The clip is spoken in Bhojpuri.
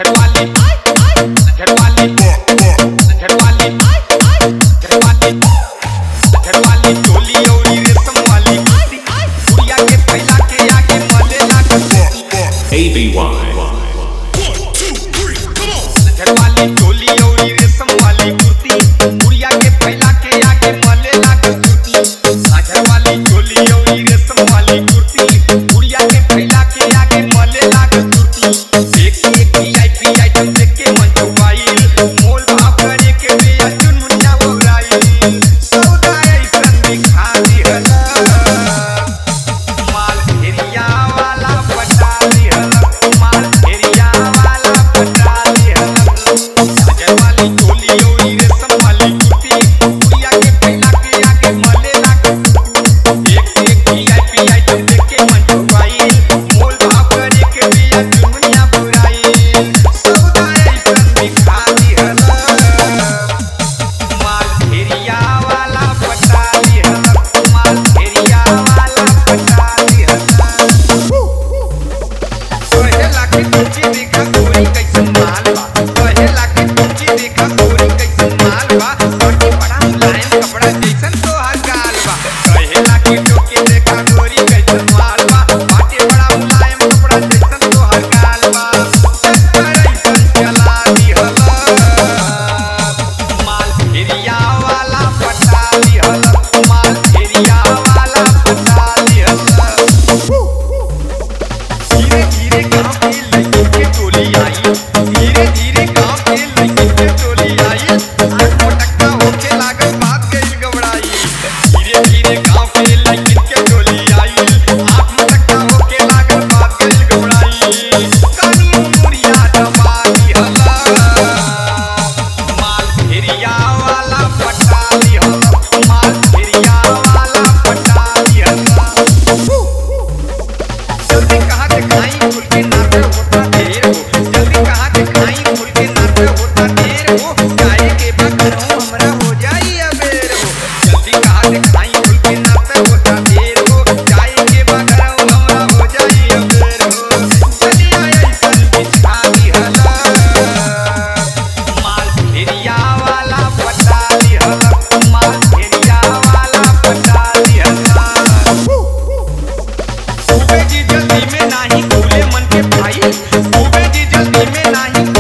झड़वाली झड़वाली झड़वाली झड़वाली झड़वाली चोली औरी रेशम वाली गुड़िया के फैला के आगे मले ABY झड़वाली चोली औरी रेशम वाली कुर्ती गुड़िया के फैला के आगे मले झड़वाली चोली औरी रेशम वाली कुर्ती गुड़िया के फैला के आगे मले जल्दी में नाही